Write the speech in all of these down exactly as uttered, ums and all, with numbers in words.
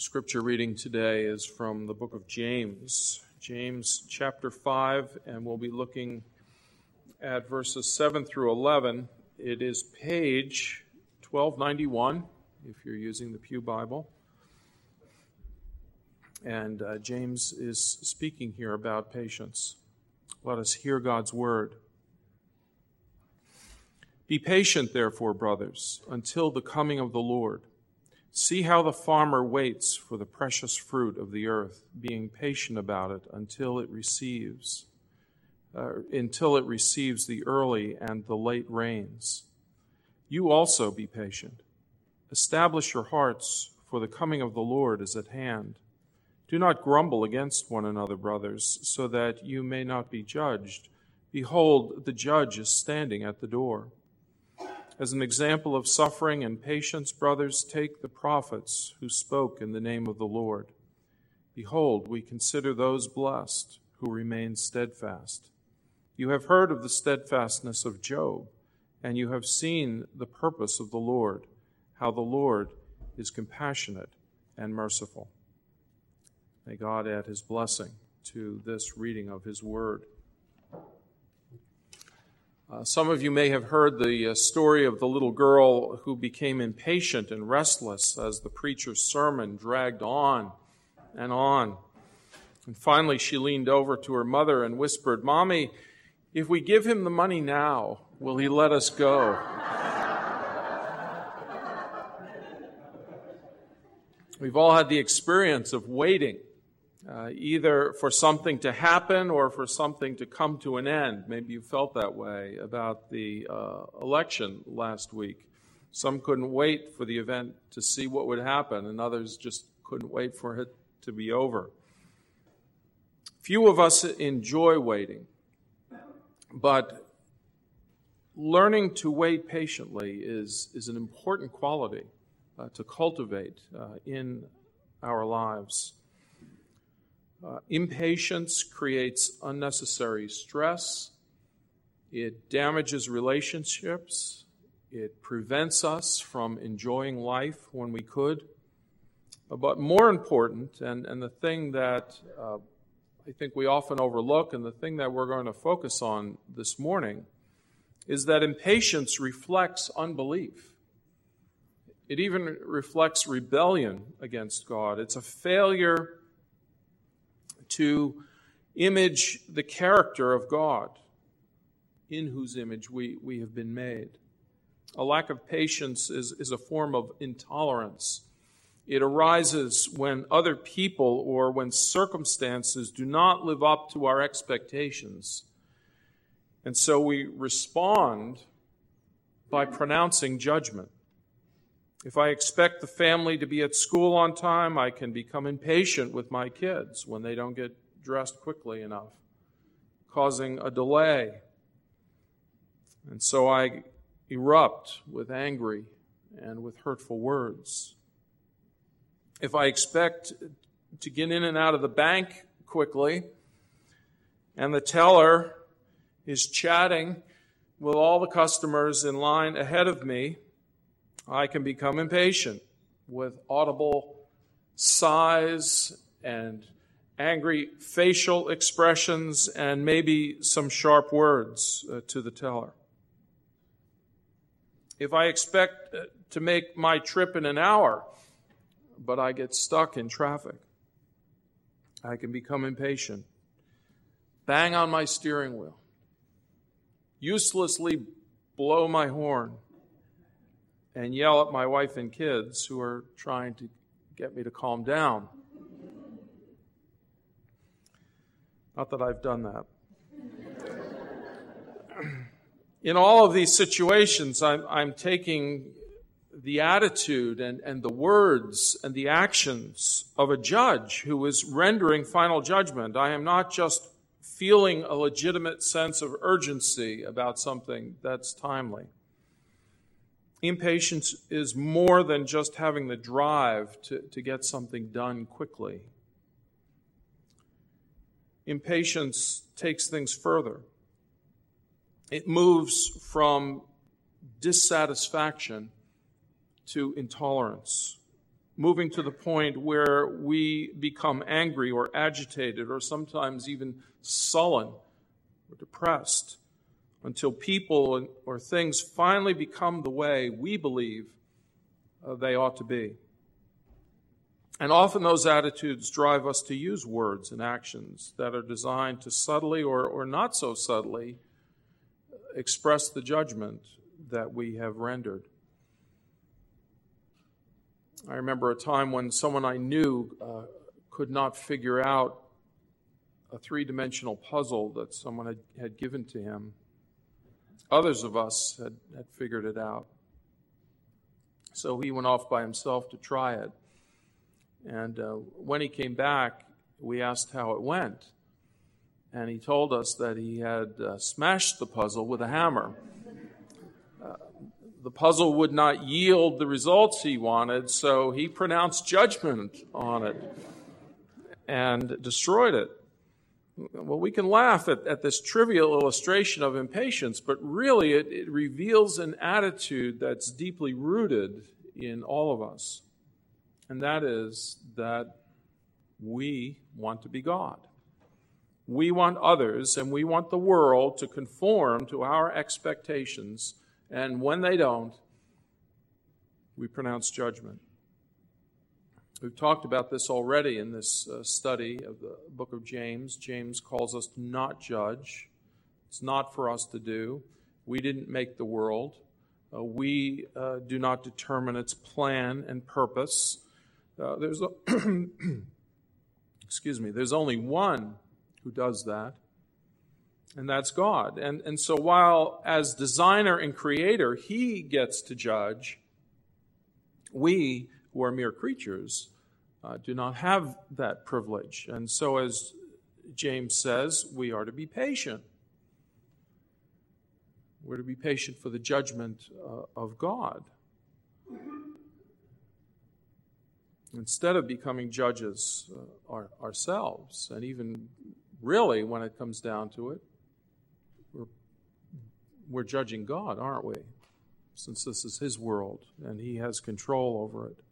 Scripture reading today is from the book of James, James chapter five, and we'll be looking at verses seven through eleven. It is page twelve ninety-one, if you're using the Pew Bible. And uh, James is speaking here about patience. Let us hear God's word. Be patient, therefore, brothers, until the coming of the Lord. See how the farmer waits for the precious fruit of the earth, being patient about it until it receives, uh, until it receives the early and the late rains. You also be patient. Establish your hearts, for the coming of the Lord is at hand. Do not grumble against one another, brothers, so that you may not be judged. Behold, the judge is standing at the door. As an example of suffering and patience, brothers, take the prophets who spoke in the name of the Lord. Behold, we consider those blessed who remain steadfast. You have heard of the steadfastness of Job, and you have seen the purpose of the Lord, how the Lord is compassionate and merciful. May God add his blessing to this reading of his word. Uh, some of you may have heard the uh, story of the little girl who became impatient and restless as the preacher's sermon dragged on and on. And finally she leaned over to her mother and whispered, "Mommy, if we give him the money now, will he let us go?" We've all had the experience of waiting, uh, either for something to happen or for something to come to an end. Maybe you felt that way about the uh, election last week. Some couldn't wait for the event to see what would happen, and others just couldn't wait for it to be over. Few of us enjoy waiting, but learning to wait patiently is, is an important quality uh, to cultivate uh, in our lives. Uh, impatience creates unnecessary stress. It damages relationships. It prevents us from enjoying life when we could. But more important, and, and the thing that uh, I think we often overlook, and the thing that we're going to focus on this morning, is that impatience reflects unbelief. It even reflects rebellion against God. It's a failure to image the character of God, in whose image we, we have been made. A lack of patience is, is a form of intolerance. It arises when other people or when circumstances do not live up to our expectations. And so we respond by pronouncing judgment. If I expect the family to be at school on time, I can become impatient with my kids when they don't get dressed quickly enough, causing a delay. And so I erupt with angry and with hurtful words. If I expect to get in and out of the bank quickly, and the teller is chatting with all the customers in line ahead of me, I can become impatient with audible sighs and angry facial expressions and maybe some sharp words uh, to the teller. If I expect uh, to make my trip in an hour, but I get stuck in traffic, I can become impatient, bang on my steering wheel, uselessly blow my horn, and yell at my wife and kids who are trying to get me to calm down. Not that I've done that. In all of these situations, I'm, I'm taking the attitude and, and the words and the actions of a judge who is rendering final judgment. I am not just feeling a legitimate sense of urgency about something that's timely. Impatience is more than just having the drive to, to get something done quickly. Impatience takes things further. It moves from dissatisfaction to intolerance. moving to the point where we become angry or agitated or sometimes even sullen or depressed until people or things finally become the way we believe uh, they ought to be. And often those attitudes drive us to use words and actions that are designed to subtly or, or not so subtly express the judgment that we have rendered. I remember a time when someone I knew uh, could not figure out a three-dimensional puzzle that someone had, had given to him. Others of us had, had figured it out. So he went off by himself to try it. And uh, when he came back, we asked how it went. And he told us that he had uh, smashed the puzzle with a hammer. Uh, the puzzle would not yield the results he wanted, so he pronounced judgment on it and destroyed it. Well, we can laugh at, at this trivial illustration of impatience, but really it, it reveals an attitude that's deeply rooted in all of us. And that is that we want to be God. We want others and we want the world to conform to our expectations. And when they don't, we pronounce judgment. We've talked about this already in this uh, study of the book of James. James calls us to not judge. It's not for us to do. We didn't make the world. Uh, we uh, do not determine its plan and purpose. Uh, there's a excuse me. There's only one who does that, and that's God. And and so while as designer and creator he gets to judge, we who are mere creatures uh, do not have that privilege. And so, as James says, we are to be patient. We're to be patient for the judgment uh, of God, instead of becoming judges uh, our, ourselves. And even really, when it comes down to it, we're, we're judging God, aren't we? Since this is his world and he has control over it.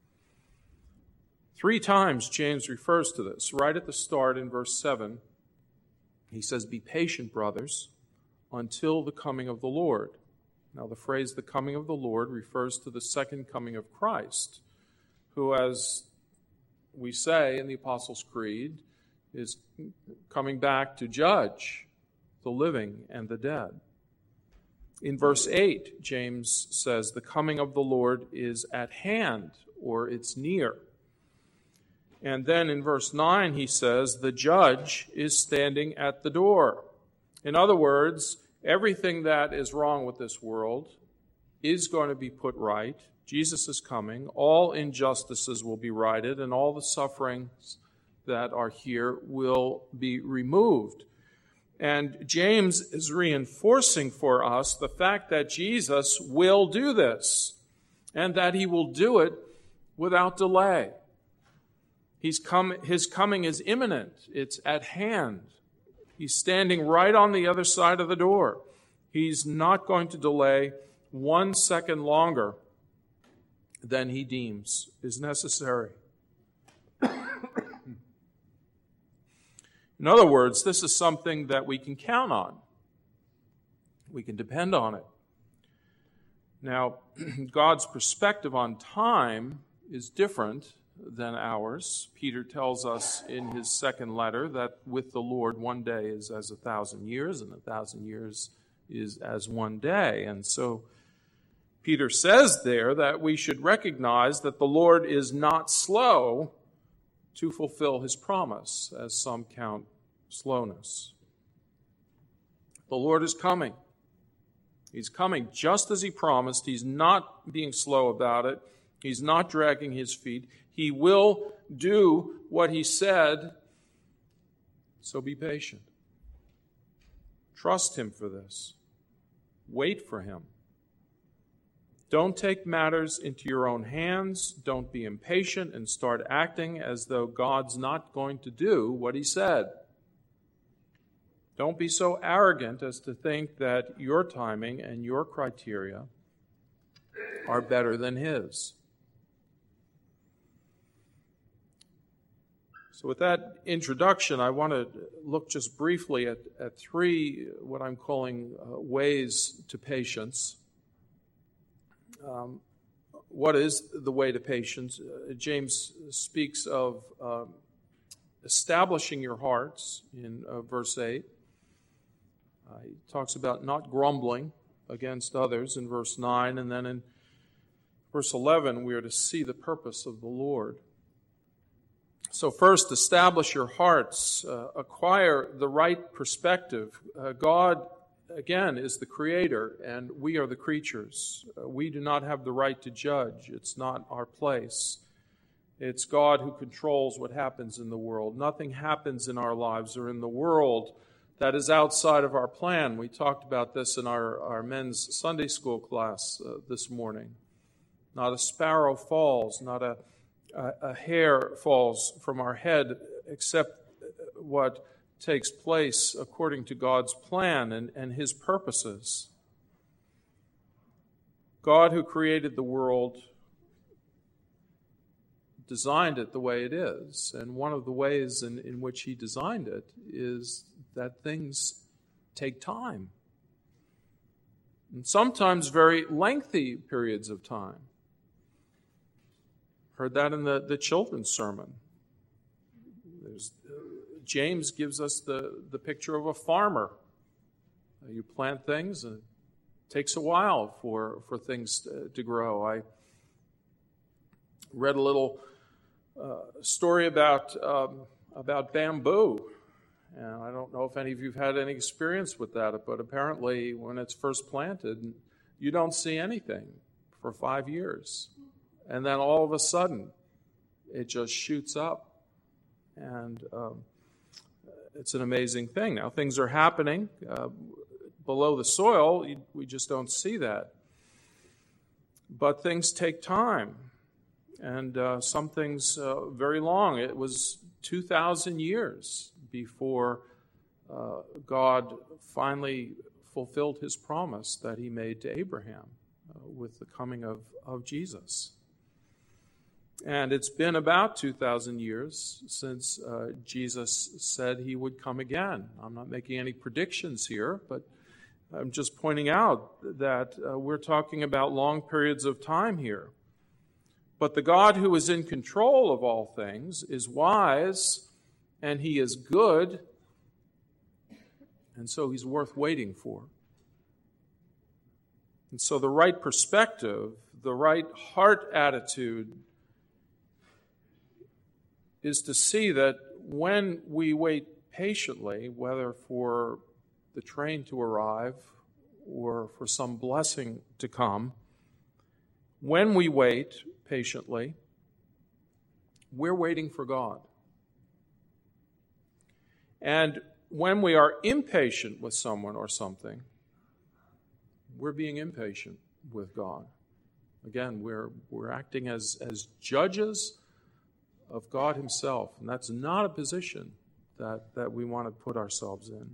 Three times James refers to this. Right at the start in verse seven, he says, "Be patient, brothers, until the coming of the Lord." Now the phrase "the coming of the Lord" refers to the second coming of Christ, who, as we say in the Apostles' Creed, is coming back to judge the living and the dead. In verse eight, James says, "The coming of the Lord is at hand," or it's near. And then in verse nine, he says, "The judge is standing at the door." In other words, everything that is wrong with this world is going to be put right. Jesus is coming. All injustices will be righted, and all the sufferings that are here will be removed. And James is reinforcing for us the fact that Jesus will do this, and that he will do it without delay. He's come, his coming is imminent. It's at hand. He's standing right on the other side of the door. He's not going to delay one second longer than he deems is necessary. In other words, this is something that we can count on. We can depend on it. Now, God's perspective on time is different than ours. Peter tells us in his second letter that with the Lord one day is as a thousand years, and a thousand years is as one day. And so Peter says there that we should recognize that the Lord is not slow to fulfill his promise, as some count slowness. The Lord is coming. He's coming just as he promised. He's not being slow about it. He's not dragging his feet. He will do what he said. So be patient. Trust him for this. Wait for him. Don't take matters into your own hands. Don't be impatient and start acting as though God's not going to do what he said. Don't be so arrogant as to think that your timing and your criteria are better than his. So with that introduction, I want to look just briefly at, at three, what I'm calling uh, ways to patience. Um, what is the way to patience? Uh, James speaks of um, establishing your hearts in uh, verse eight. Uh, he talks about not grumbling against others in verse nine, and then in verse eleven, we are to see the purpose of the Lord. So first, establish your hearts, uh, acquire the right perspective. Uh, God, again, is the creator, and we are the creatures. Uh, we do not have the right to judge. It's not our place. It's God who controls what happens in the world. Nothing happens in our lives or in the world that is outside of our plan. We talked about this in our, our men's Sunday school class uh, this morning. Not a sparrow falls, not a a hair falls from our head except what takes place according to God's plan and, and His purposes. God, who created the world, designed it the way it is. And one of the ways in, in which He designed it is that things take time. And sometimes very lengthy periods of time. Heard that in the, the children's sermon. There's, uh, James gives us the, the picture of a farmer. Uh, you plant things, and it takes a while for, for things to, to grow. I read a little uh, story about, um, about bamboo. And I don't know if any of you have had any experience with that, but apparently when it's first planted, you don't see anything for five years. And then all of a sudden, it just shoots up. And um, it's an amazing thing. Now, things are happening uh, below the soil. We just don't see that. But things take time. And uh, some things uh, very long. It was two thousand years before uh, God finally fulfilled His promise that He made to Abraham uh, with the coming of, of Jesus. And it's been about two thousand years since uh, Jesus said He would come again. I'm not making any predictions here, but I'm just pointing out that uh, we're talking about long periods of time here. But the God who is in control of all things is wise, and He is good, and so He's worth waiting for. And so the right perspective, the right heart attitude is to see that when we wait patiently, whether for the train to arrive or for some blessing to come, when we wait patiently, we're waiting for God. And when we are impatient with someone or something, we're being impatient with God. Again, we're we're acting as, as judges of God Himself. And that's not a position that, that we want to put ourselves in.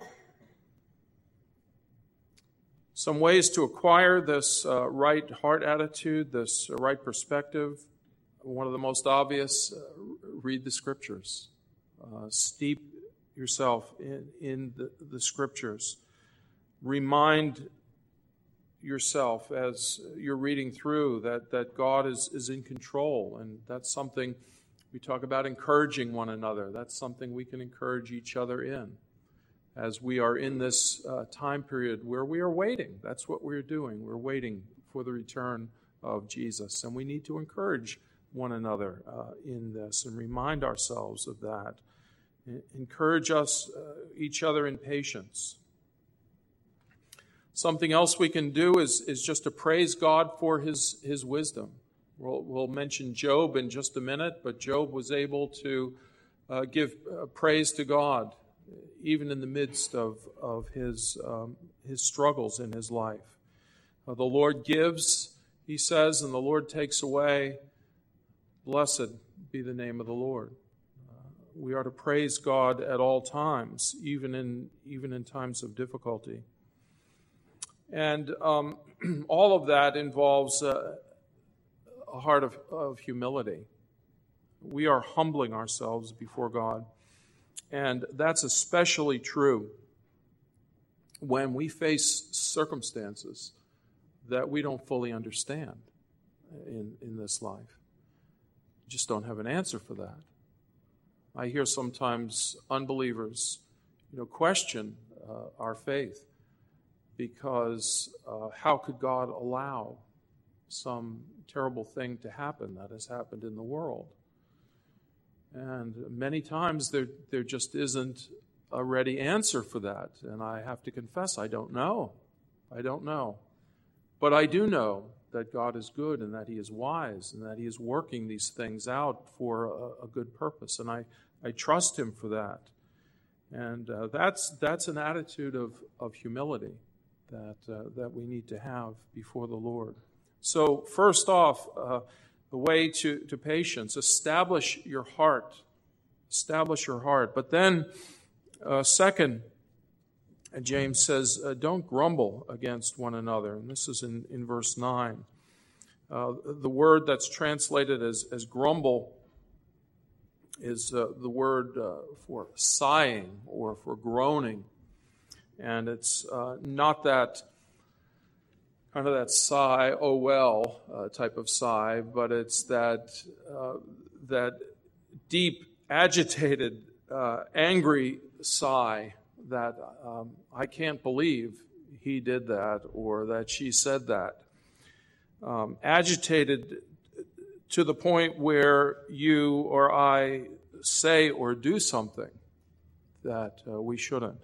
Some ways to acquire this uh, right heart attitude, this uh, right perspective. One of the most obvious, uh, read the Scriptures. Uh, steep yourself in, in the, the Scriptures. Remind yourself as you're reading through that, that God is, is in control, and that's something we talk about encouraging one another. That's something we can encourage each other in as we are in this uh, time period where we are waiting. That's what we're doing. We're waiting for the return of Jesus, and we need to encourage one another uh, in this and remind ourselves of that. Encourage us, uh, each other in patience. Something else we can do is, is just to praise God for his, his wisdom. We'll, we'll mention Job in just a minute, but Job was able to uh, give uh, praise to God even in the midst of, of his, um, his struggles in his life. Uh, the Lord gives, he says, and the Lord takes away. Blessed be the name of the Lord. Uh, we are to praise God at all times, even in, even in times of difficulty. And um, all of that involves uh, a heart of, of humility. We are humbling ourselves before God. And that's especially true when we face circumstances that we don't fully understand in, in this life. We just don't have an answer for that. I hear sometimes unbelievers, you know, question uh, our faith because uh, how could God allow some terrible thing to happen that has happened in the world? And many times there there just isn't a ready answer for that. And I have to confess, I don't know. I don't know. But I do know that God is good and that He is wise and that He is working these things out for a, a good purpose. And I, I trust Him for that. And uh, that's that's an attitude of, of humility that uh, that we need to have before the Lord. So first off, uh, the way to, to patience, establish your heart. Establish your heart. But then, uh, second, James says, uh, don't grumble against one another. And this is in, in verse nine. Uh, the word that's translated as, as grumble is uh, the word uh, for sighing or for groaning. And it's uh, not that kind of that sigh, oh well, uh, type of sigh, but it's that uh, that deep, agitated, uh, angry sigh that um, I can't believe he did that or that she said that. Um, agitated to the point where you or I say or do something that uh, we shouldn't.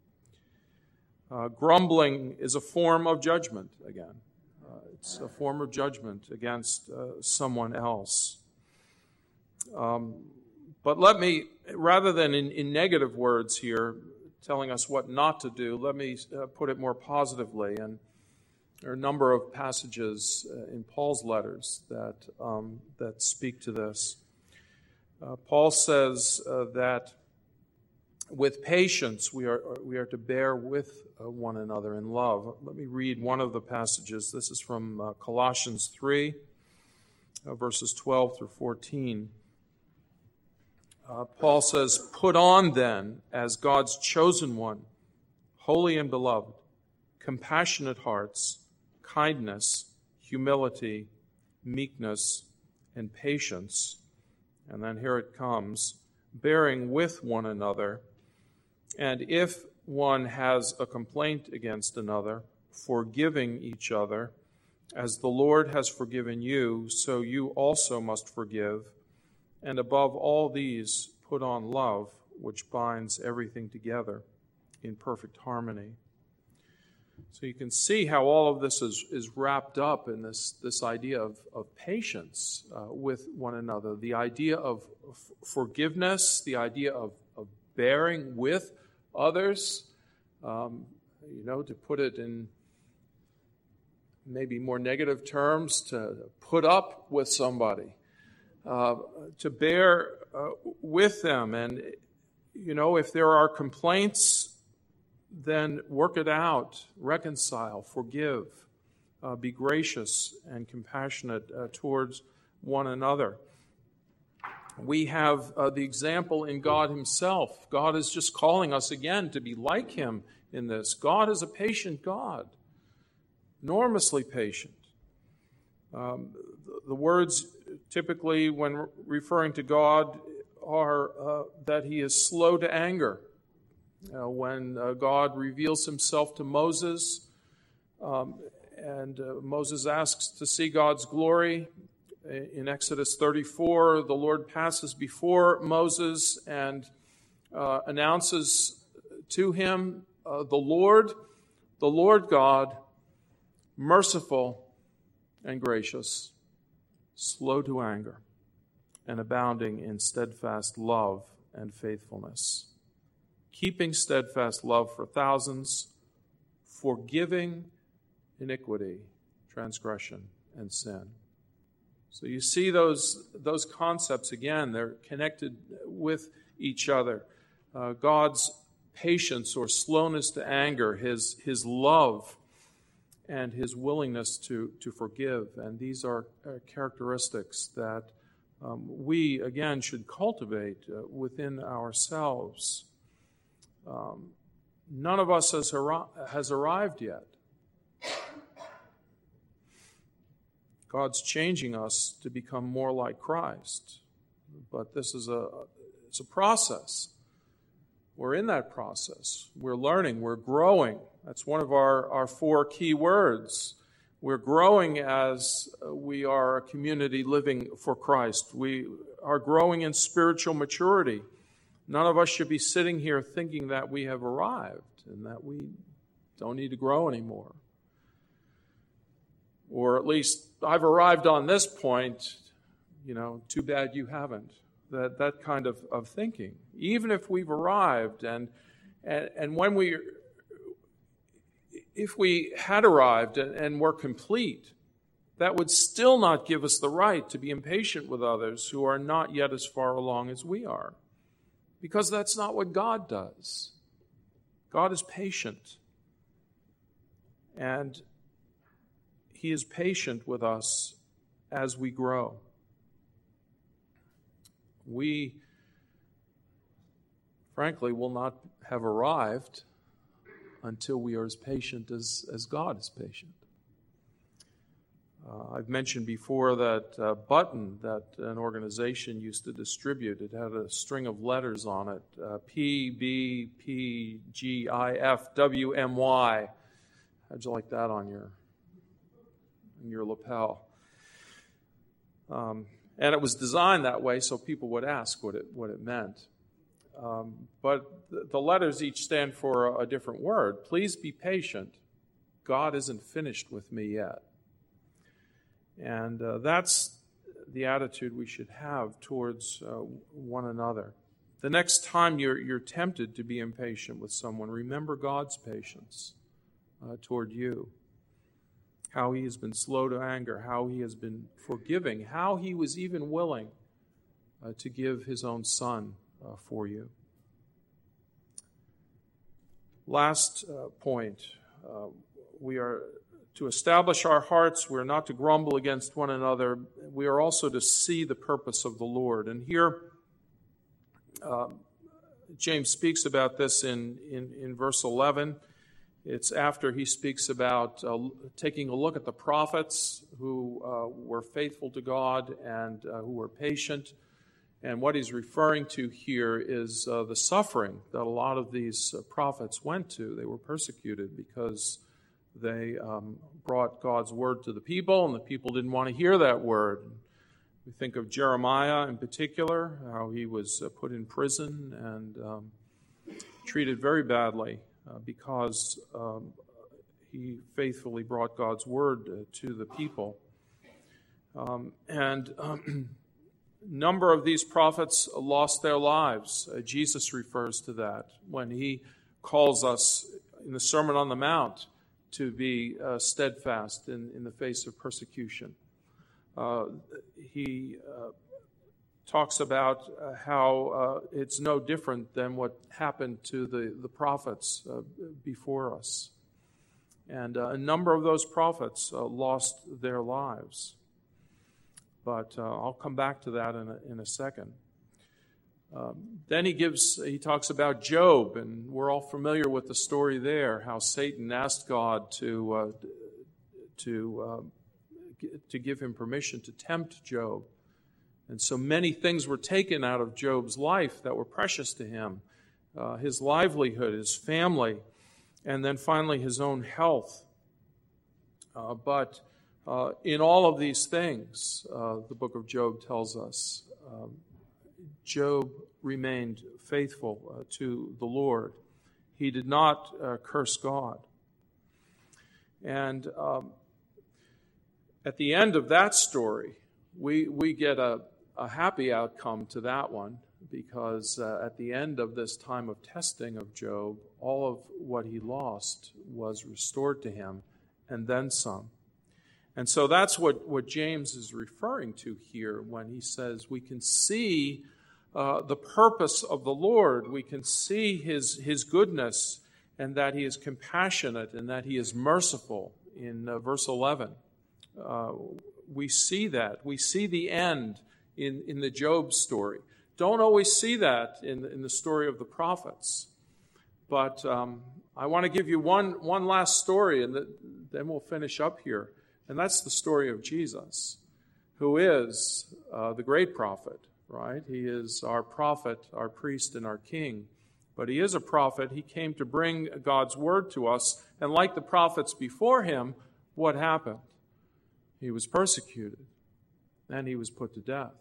Uh, grumbling is a form of judgment, again. Uh, it's a form of judgment against uh, someone else. Um, but let me, rather than in, in negative words here, telling us what not to do, let me uh, put it more positively. And there are a number of passages uh, in Paul's letters that, um, that speak to this. Uh, Paul says uh, that with patience we are we are to bear with uh, one another in love. Let me read one of the passages. This is from uh, Colossians three, uh, verses twelve through fourteen. Uh, Paul says, "Put on then, as God's chosen one, holy and beloved, compassionate hearts, kindness, humility, meekness, and patience." And then here it comes, "bearing with one another, and if one has a complaint against another, forgiving each other, as the Lord has forgiven you, so you also must forgive. And above all these, put on love, which binds everything together in perfect harmony." So you can see how all of this is, is wrapped up in this, this idea of, of patience uh, with one another, the idea of f- forgiveness, the idea of, of bearing with others, um, you know, to put it in maybe more negative terms, to put up with somebody, uh, to bear uh, with them. And, you know, if there are complaints, then work it out, reconcile, forgive, uh, be gracious and compassionate uh, towards one another. We have uh, the example in God Himself. God is just calling us again to be like Him in this. God is a patient God, enormously patient. Um, the, the words typically when re- referring to God are uh, that He is slow to anger. Uh, when uh, God reveals Himself to Moses, um, and uh, Moses asks to see God's glory, in Exodus thirty-four, the Lord passes before Moses and uh, announces to him, uh, the Lord, the Lord God, merciful and gracious, slow to anger, and abounding in steadfast love and faithfulness, keeping steadfast love for thousands, forgiving iniquity, transgression, and sin. So you see those, those concepts again, they're connected with each other. Uh, God's patience or slowness to anger, his, his love, and his willingness to, to forgive. And these are uh, characteristics that um, we, again, should cultivate uh, within ourselves. Um, none of us has, ar- has arrived yet. God's changing us to become more like Christ. But this is a, it's a process. We're in that process. We're learning. We're growing. That's one of our, our four key words. We're growing as we are a community living for Christ. We are growing in spiritual maturity. None of us should be sitting here thinking that we have arrived and that we don't need to grow anymore. Or at least, I've arrived on this point, you know, too bad you haven't. That that kind of, of thinking. Even if we've arrived, and, and and when we, if we had arrived and, and were complete, that would still not give us the right to be impatient with others who are not yet as far along as we are. Because that's not what God does. God is patient. And He is patient with us as we grow. We, frankly, will not have arrived until we are as patient as, as God is patient. Uh, I've mentioned before that uh, button that an organization used to distribute. It had a string of letters on it, uh, P, B, P, G, I, F, W, M, Y. How'd you like that on your, on your lapel? Um, and it was designed that way so people would ask what it, what it meant. Um, but the, the letters each stand for a, a different word. Please be patient. God isn't finished with me yet. And uh, that's the attitude we should have towards uh, one another. The next time you're, you're tempted to be impatient with someone, remember God's patience uh, toward you. How He has been slow to anger, how He has been forgiving, how He was even willing uh, to give His own Son uh, for you. Last uh, point, uh, we are to establish our hearts. We're not to grumble against one another. We are also to see the purpose of the Lord. And here, uh, James speaks about this in, in, in verse eleven. It's after he speaks about uh, taking a look at the prophets who uh, were faithful to God and uh, who were patient. And what he's referring to here is uh, the suffering that a lot of these uh, prophets went to. They were persecuted because they um, brought God's word to the people, and the people didn't want to hear that word. We think of Jeremiah in particular, how he was uh, put in prison and um, treated very badly uh, because um, he faithfully brought God's word uh, to the people. Um, and um, a number of these prophets lost their lives. Uh, Jesus refers to that when he calls us in the Sermon on the Mount to be uh, steadfast in, in the face of persecution. Uh, he uh, talks about uh, how uh, it's no different than what happened to the, the prophets uh, before us. And uh, a number of those prophets uh, lost their lives. But uh, I'll come back to that in a, in a second. Um, then he gives, he talks about Job, and we're all familiar with the story there, how Satan asked God to uh, to uh, to give him permission to tempt Job. And so many things were taken out of Job's life that were precious to him, uh, his livelihood, his family, and then finally his own health. Uh, but uh, in all of these things, uh, the book of Job tells us, um, Job remained faithful uh, to the Lord. He did not uh, curse God. And um, at the end of that story, we we get a, a happy outcome to that one, because uh, at the end of this time of testing of Job, all of what he lost was restored to him, and then some. And so that's what, what James is referring to here when he says we can see Uh, the purpose of the Lord. We can see his, his goodness, and that he is compassionate and that he is merciful in uh, verse eleven. Uh, we see that. We see the end in, in the Job story. Don't always see that in, in the story of the prophets. But um, I want to give you one, one last story, and then we'll finish up here. And that's the story of Jesus, who is uh, the great prophet, right? He is our prophet, our priest, and our king. But he is a prophet. He came to bring God's word to us. And like the prophets before him, what happened? He was persecuted, and he was put to death.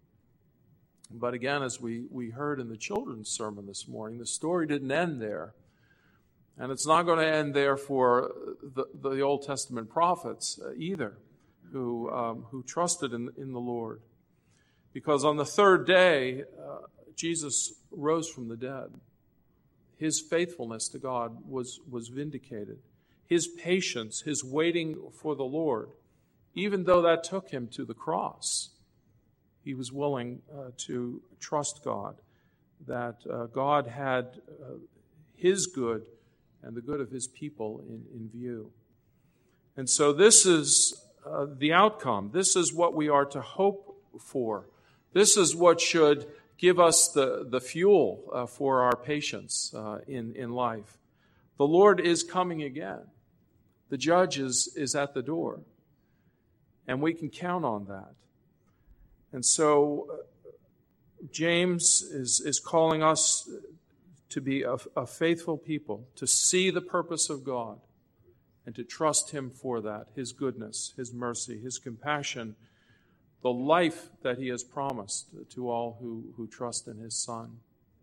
But again, as we, we heard in the children's sermon this morning, the story didn't end there. And it's not going to end there for the, the Old Testament prophets either, who, um, who trusted in, in the Lord. Because on the third day, uh, Jesus rose from the dead. His faithfulness to God was, was vindicated. His patience, his waiting for the Lord, even though that took him to the cross, he was willing uh, to trust God, that uh, God had uh, his good and the good of his people in, in view. And so this is uh, the outcome. This is what we are to hope for. This is what should give us the, the fuel uh, for our patience uh, in, in life. The Lord is coming again. The judge is, is at the door. And we can count on that. And so uh, James is, is calling us to be a, a faithful people, to see the purpose of God, and to trust him for that, his goodness, his mercy, his compassion, the life that he has promised to all who, who trust in his Son.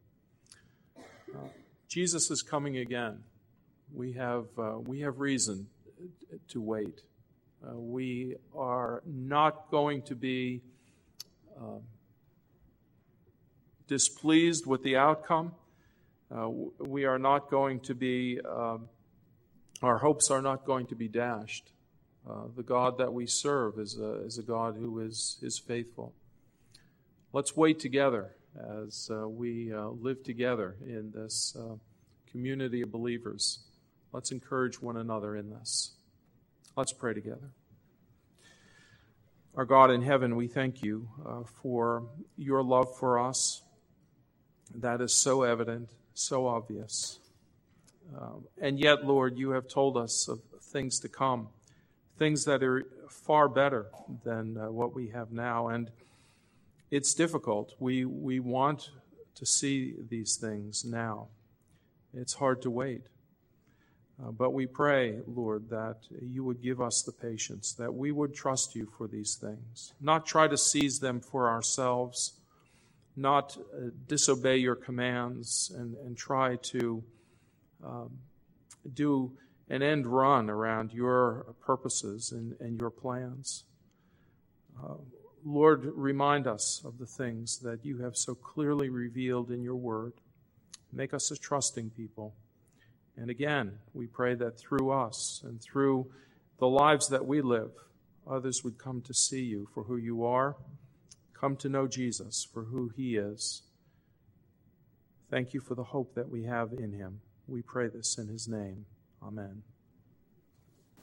Uh, Jesus is coming again. We have, uh, we have reason to wait. Uh, we are not going to be uh, displeased with the outcome. Uh, we are not going to be, uh, our hopes are not going to be dashed. Uh, the God that we serve is a, is a God who is, is faithful. Let's wait together as uh, we uh, live together in this uh, community of believers. Let's encourage one another in this. Let's pray together. Our God in heaven, we thank you uh, for your love for us. That is so evident, so obvious. Uh, and yet, Lord, you have told us of things to come, things that are far better than uh, what we have now. And it's difficult. We, we want to see these things now. It's hard to wait. Uh, but we pray, Lord, that you would give us the patience, that we would trust you for these things, not try to seize them for ourselves, not uh, disobey your commands and, and try to um, do an end run around your purposes and, and your plans. Uh, Lord, remind us of the things that you have so clearly revealed in your word. Make us a trusting people. And again, we pray that through us and through the lives that we live, others would come to see you for who you are, come to know Jesus for who he is. Thank you for the hope that we have in him. We pray this in his name. Amen.